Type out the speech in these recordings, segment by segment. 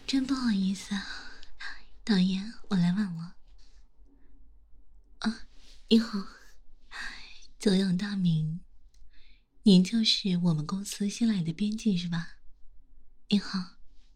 真不好意思啊，导演，我来晚了。啊，你好，久仰大名，您就是我们公司新来的编辑是吧？你好，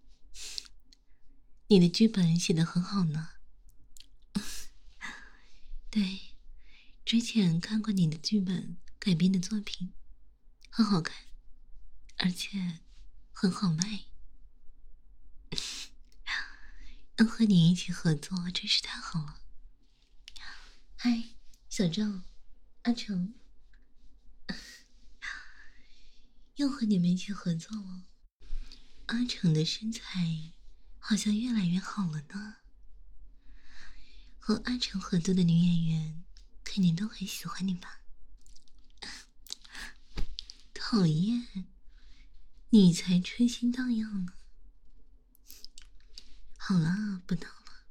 你的剧本写得很好呢。对，之前看过你的剧本改编的作品，很好看，而且很好卖。能和你一起合作真是太好了。嗨，小赵，阿成，又和你们一起合作了。阿成的身材好像越来越好了呢。和阿成合作的女演员肯定都很喜欢你吧？讨厌，你才春心荡漾呢。好了，不闹了。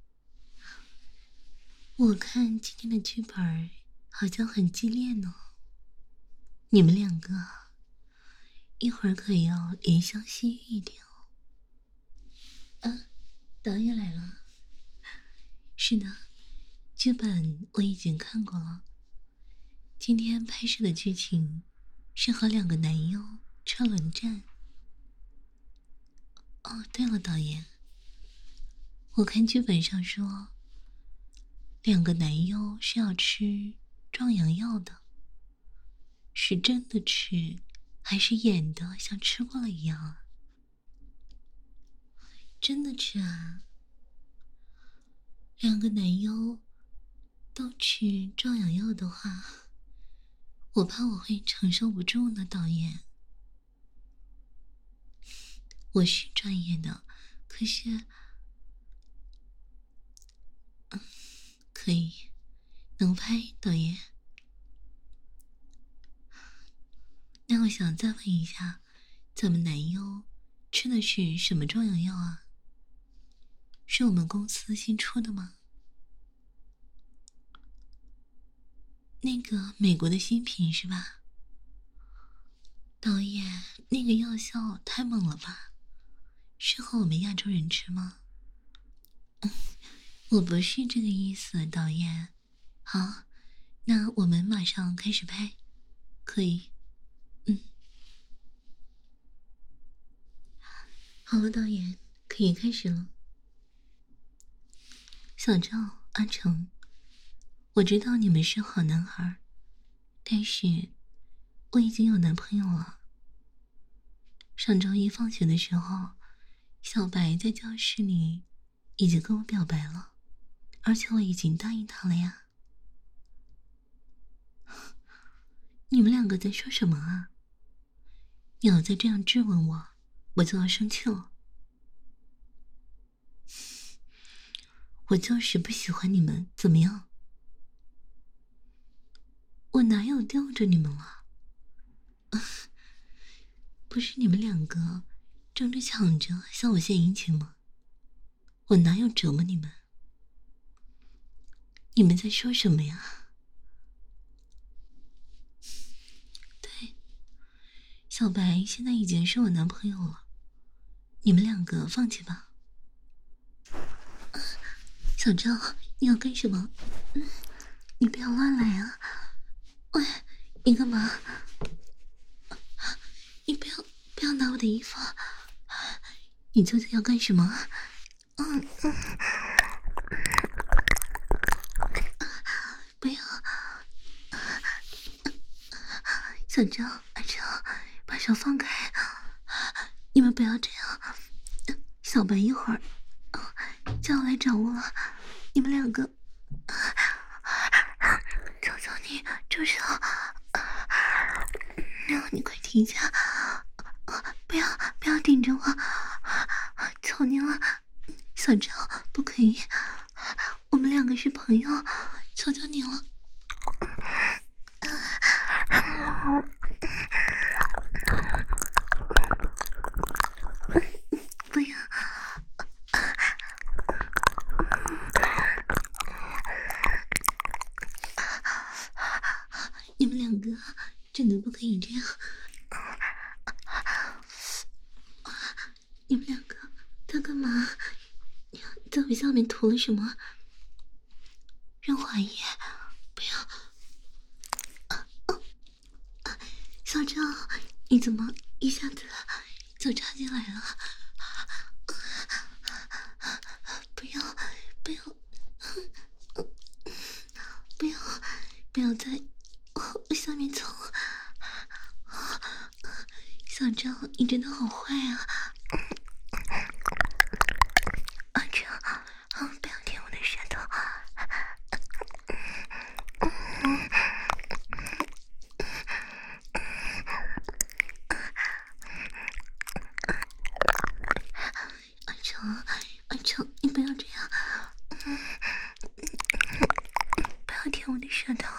我看今天的剧本好像很激烈呢。你们两个一会儿可要怜香惜玉一点哦。啊，导演来了。是的，剧本我已经看过了。今天拍摄的剧情是和两个男优车轮战。哦，对了，导演，我看剧本上说，两个男优是要吃壮阳药的，是真的吃，还是演的像吃过了一样啊？真的吃啊！两个男优都吃壮阳药的话，我怕我会承受不住呢，导演。我是专业的，可是，可以，能拍，导演。那我想再问一下，咱们男优吃的是什么壮阳药啊？是我们公司新出的吗？那个美国的新品是吧？导演，那个药效太猛了吧？适合我们亚洲人吃吗？我不是这个意思，导演。好，那我们马上开始拍，可以。好了，导演，可以开始了。小赵、阿成，我知道你们是好男孩，但是我已经有男朋友了。上周一放学的时候，小白在教室里已经跟我表白了，而且我已经答应他了呀。你们两个在说什么啊？你要再这样质问我，我就要生气了。我就是不喜欢你们，怎么样？我哪有吊着你们了？不是你们两个争着抢着向我献殷勤吗？我哪有折磨你们？你们在说什么呀？对，小白现在已经是我男朋友了，你们两个放弃吧。小赵，你要干什么？你不要乱来啊！喂，你干嘛？你不要拿我的衣服！你究竟要干什么？不要！小赵，阿赵，把手放开！你们不要这样！小白一会儿就要来找我了，你们两个，求求你住手！你快停下！不要顶着我！求你了，小赵，不可以！我们两个是朋友，求求你了！不要！你们两个真的不可以这样！你们两个在干嘛？ 在我下面涂了什么？润滑液？不要！小赵，你怎么一下子就插进来了？不要！不要！不要！不要在我下面蹭！小赵，你真的好坏啊！阿哲，不要舔我的舌头！阿哲，你不要这样！不要舔我的舌头！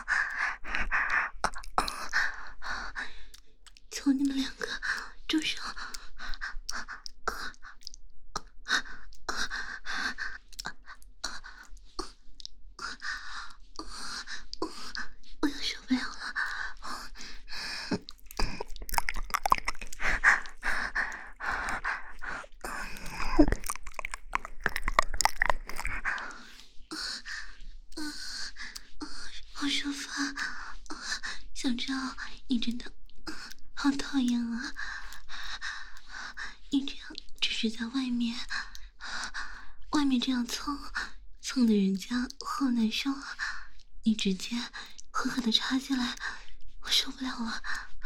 求你们两个住手！我要受不了了！好舒服啊！小赵，你真的好讨厌啊！你这样只是在外面这样蹭的人家好难受啊！你直接狠狠的插进来，我受不了了！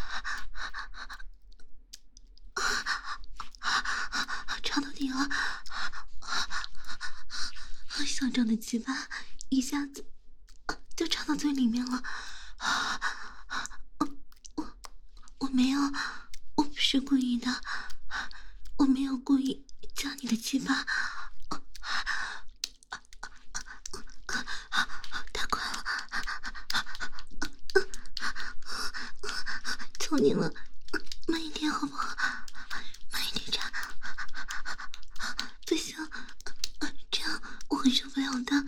插到底了！小赵的鸡巴一下子就插到最里面了！我没有，我不是故意的，我没有故意夹你的鸡巴。太快了，求你了，慢一点好不好？慢一点插，不行，这样我会受不了的。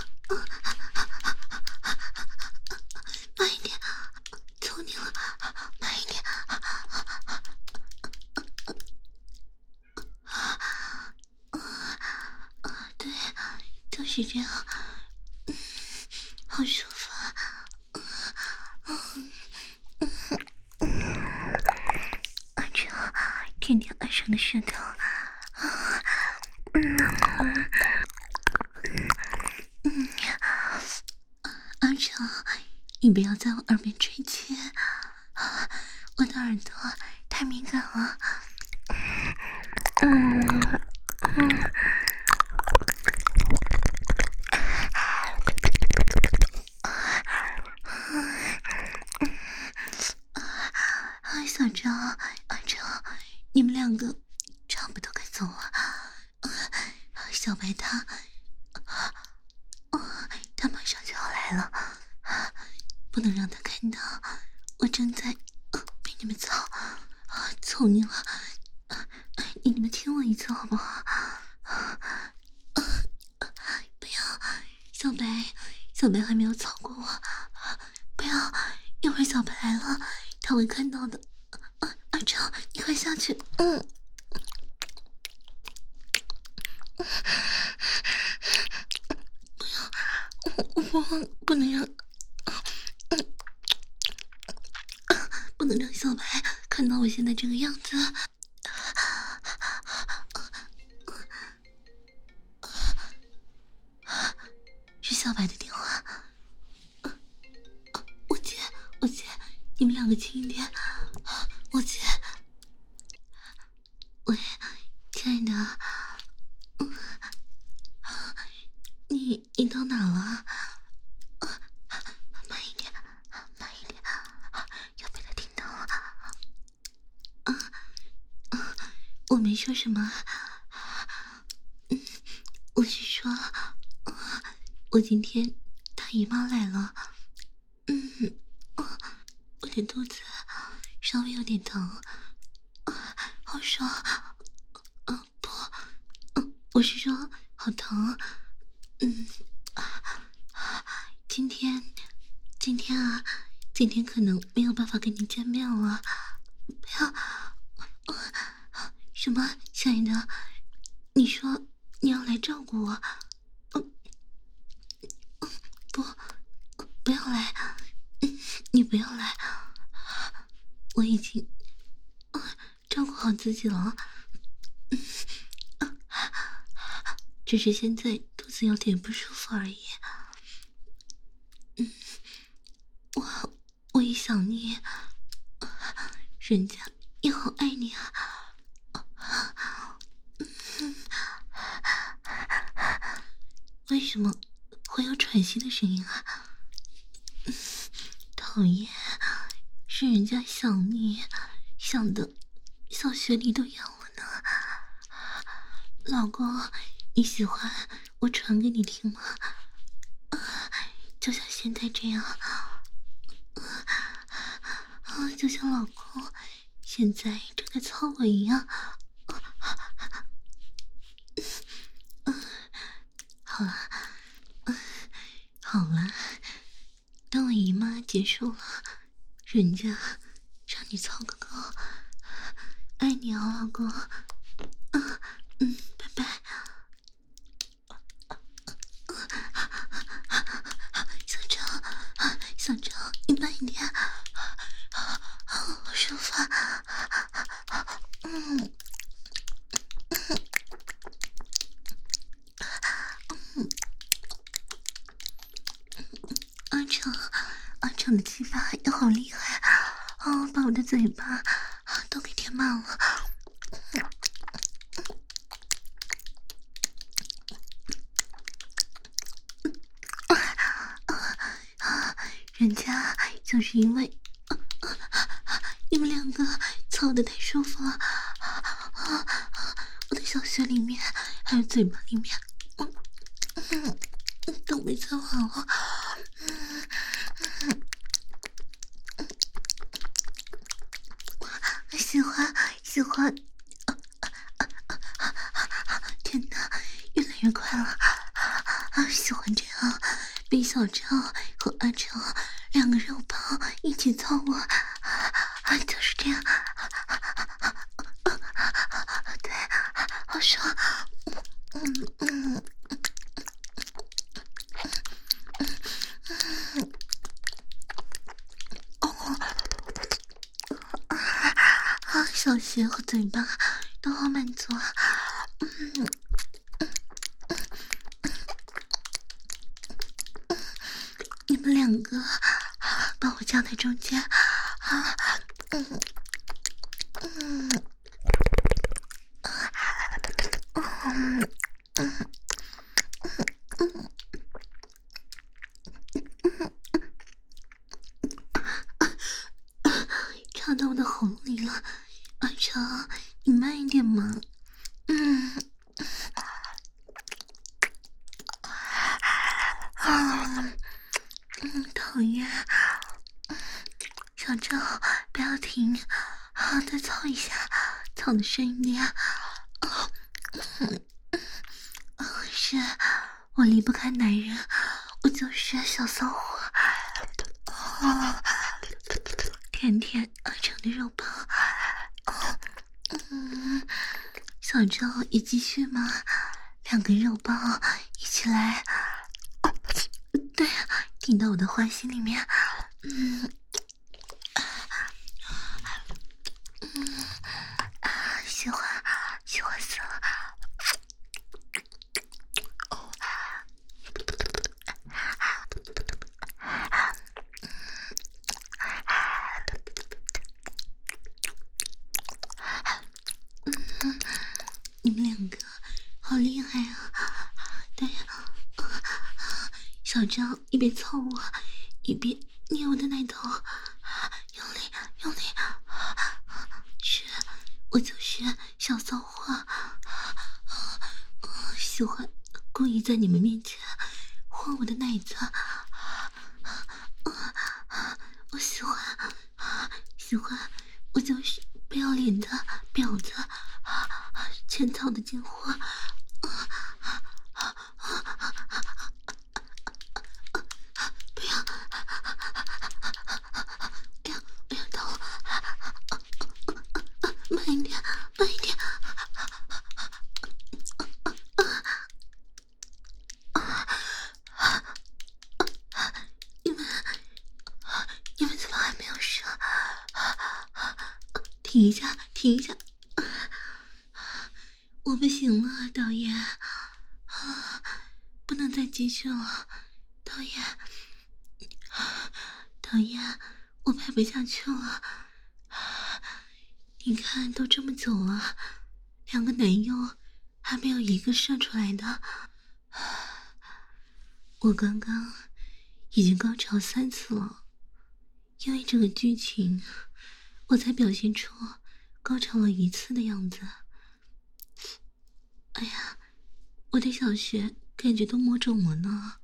慢一点，求你了，慢一点。对，就是这样，好舒服啊！阿哲，舔舔阿生的舌头。阿哲，你不要在我耳边吹气，我的耳朵太敏感了。小赵，阿哲，你们两个差不多该走了。小白他马上就要来了，不能让他看到我正在被你们操你了。你们听我一次好不好？不要，小白还没有操过我，不要，一会儿小白来了，他会看到的。阿超，你快下去！不要，不能让，不能让小白看到我现在这个样子。是小白的电话，我接，你们两个轻一点，我接。喂，亲爱的，你到哪了？慢一点，要被他听到了。我没说什么，我是说，我今天大姨妈来了，我的肚子稍微有点疼，好爽，不，我是说好疼，今天可能没有办法跟你见面了，不要，什么，亲爱的，你说你要来照顾我？不，不要来，你不要来，我已经照顾好自己了，只是现在肚子有点不舒服而已。我也想你，人家也好爱你啊。为什么会有喘息的声音啊？讨厌，是人家想你，想的小学里都要我呢。老公，你喜欢我传给你听吗？就像现在这样，就像老公现在正在操我一样。好了，好了，等我姨妈结束了，人家让你操个够，爱你啊，老公。拜拜。小周，你慢一点，好舒服。阿成的鸡巴也好厉害哦，把我的嘴巴都给填满了。人家就是因为你们两个操得太舒服了，我的小穴里面还有嘴巴里面，都被操好了。喜欢，天哪，越来越快了喜欢这样被小赵和阿成两个肉包一起操我就是这样对，好爽。小穴和嘴巴都好满足啊。你们两个把我夹在中间插到我的喉咙里了。阿成，你慢一点嘛。讨厌，小赵，不要停，再操一下，操的深一点。是我离不开男人，我就是小骚货。甜甜阿成的肉包。小赵也继续吗？两个肉包一起来。对，听到我的话心里面，喜欢死了。你们两个好厉害啊！对呀，小赵一边操我，一边捏我的奶头，用力用力。是，我就是小骚货，喜欢故意在你们面前晃我的奶子，我喜欢，我就是不要脸的婊子，欠操的贱货。不要动，慢一点，慢一点。 停一下，停一下，我不行了，导演，不能再继续了，导演，导演，我拍不下去了。你看，都这么久了，2个男优还没有一个射出来的。我刚刚已经高潮3次了，因为这个剧情，我才表现出高潮了1次的样子。哎呀，我的小穴感觉都摸肿了呢。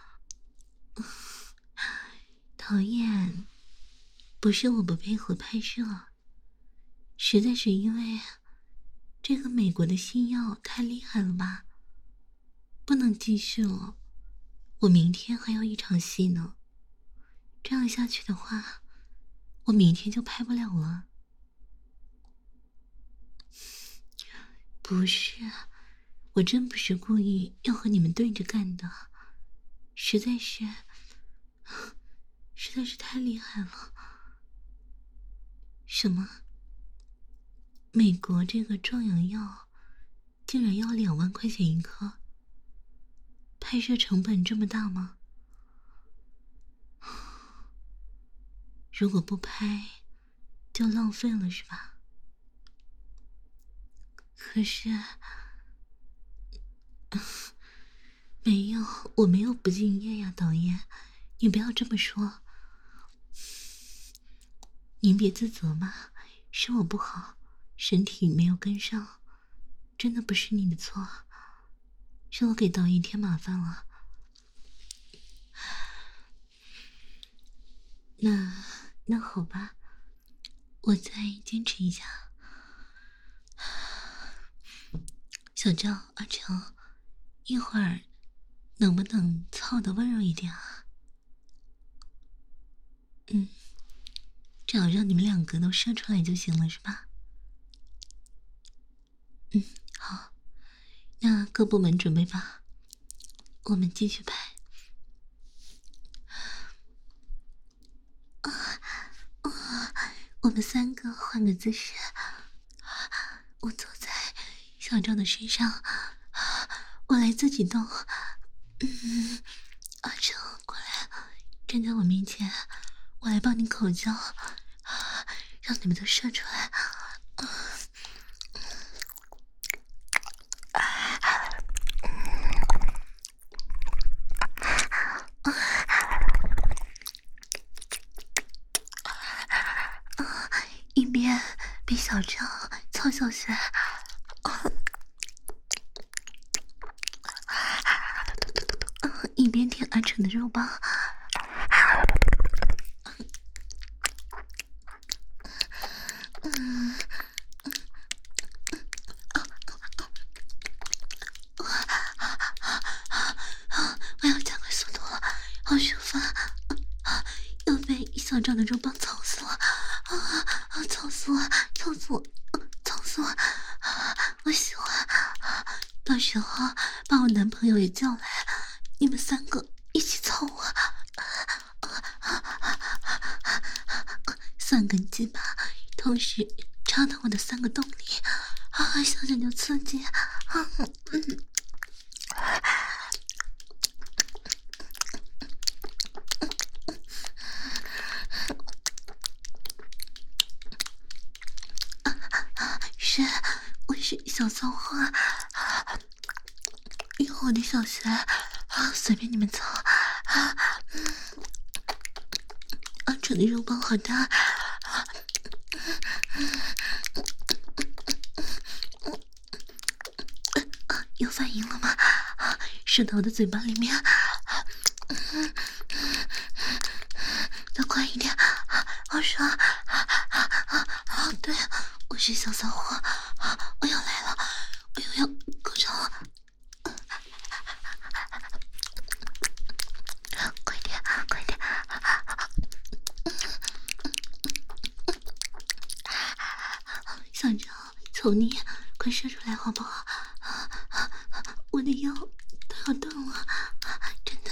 导演，不是我不配合拍摄，实在是因为这个美国的新药太厉害了吧，不能继续了。我明天还有1场戏呢，这样下去的话，我明天就拍不了了。不是，我真不是故意要和你们对着干的，实在是太厉害了。什么？美国这个壮阳药竟然要2万块钱1颗？拍摄成本这么大吗？如果不拍，就浪费了是吧？可是，没有，我没有不敬业呀，导演，你不要这么说。您别自责嘛，是我不好，身体没有跟上，真的不是你的错，是我给导演添麻烦了。那好吧，我再坚持一下。小赵、阿成，一会儿能不能操得温柔一点啊？只要让你们2个都射出来就行了，是吧？好，那各部门准备吧，我们继续拍。我们3个换个姿势，我坐在小赵的身上，我来自己动。阿成，过来，站在我面前，我来帮你口交，让你们都射出来。一边比小赵操小穴，一边舔阿成的肉棒。我要加快速度了，好舒服啊！又被小赵的肉棒操死了操死我，操死我，操死我！我喜欢，到时候把我男朋友也叫来，你们3个一起操我。3根鸡巴同时插到我的3个洞里，想想就刺激。我是小骚货，以后我的小穴随便你们操。阿成的肉棒好大，有反应了吗？射到我的嘴巴里面，再快一点，好爽！对，我是小骚货，我要来了，我又要高潮了，快点，快点！小赵，求你快射出来好不好？我的腰都要断了，真的。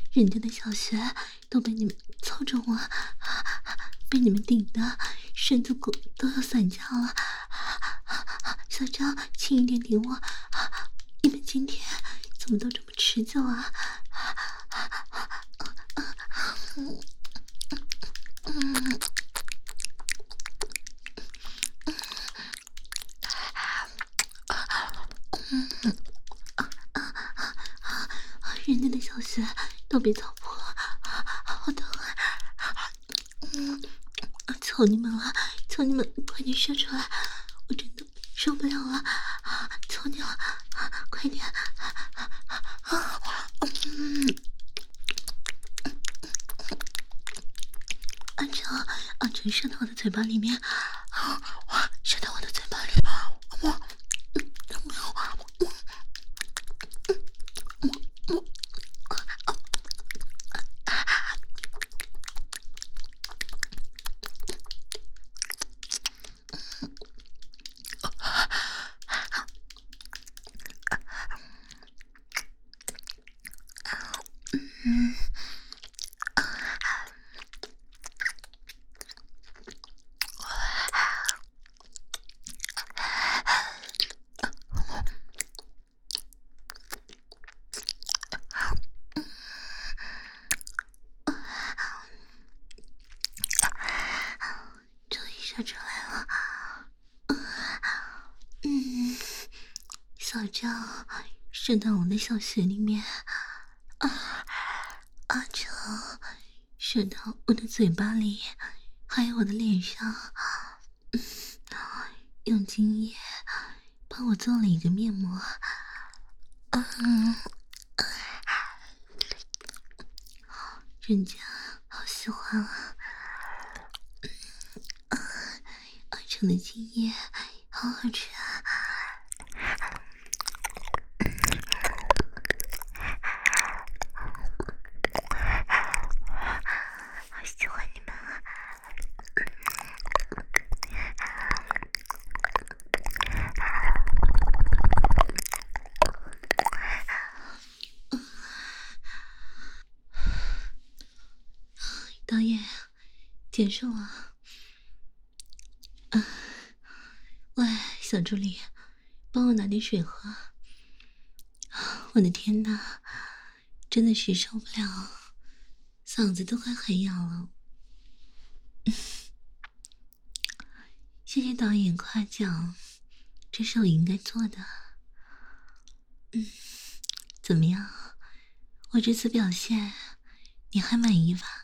人家的小穴都被你们操中了，被你们顶的身子骨都要散架了。小张，轻一点顶我！你们今天怎么都这么持久啊？人家的小穴都被操破了，好疼啊！求你们了，求你们快点射出来，我真的受不了了，求你了，快点！阿成射到我的嘴巴里面，射到我的嘴巴里，终于射出来了。小张射到我的小穴里面，阿成射到我的嘴巴里，还有我的脸上，用精液帮我做了一个面膜。人家好喜欢啊！阿成的精液好好吃啊！好喜欢你们啊！导演，结束了。喂，小助理，帮我拿点水喝。我的天哪，真的是受不了，嗓子都快喊哑了。谢谢导演夸奖，这是我应该做的。怎么样？我这次表现你还满意吧？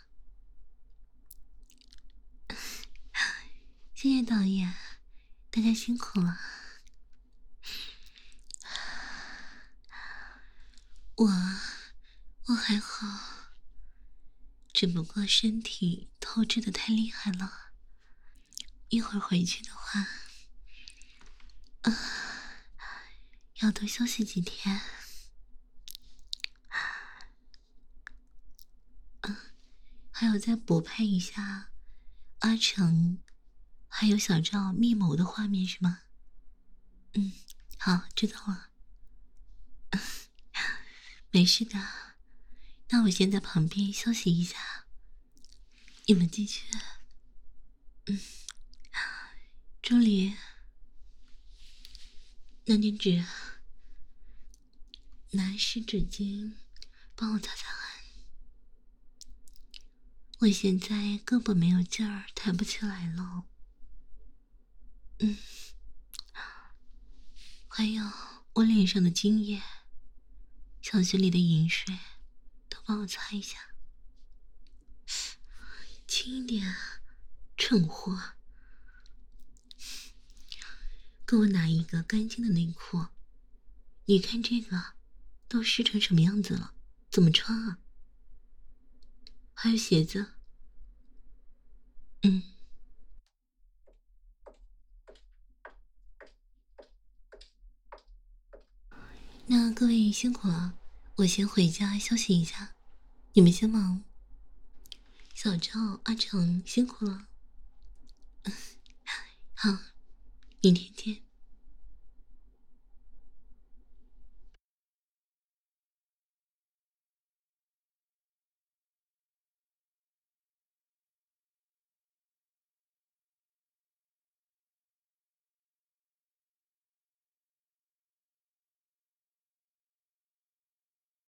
谢谢导演，大家辛苦了。我还好，只不过身体透支的太厉害了，一会儿回去的话，要多休息几天。还有再补拍一下阿成还有小赵密谋的画面是吗？好，知道了。没事的，那我先在旁边休息一下，你们继续。助理，拿点纸，拿湿纸巾帮我擦擦汗。我现在胳膊没有劲儿，抬不起来了。还有我脸上的精液，小穴里的饮水，都帮我擦一下。轻一点啊，蠢货！给我拿一个干净的内裤。你看这个都湿成什么样子了，怎么穿啊？还有鞋子。那各位辛苦了，我先回家休息一下，你们先忙。小赵、阿成辛苦了。好，明天见。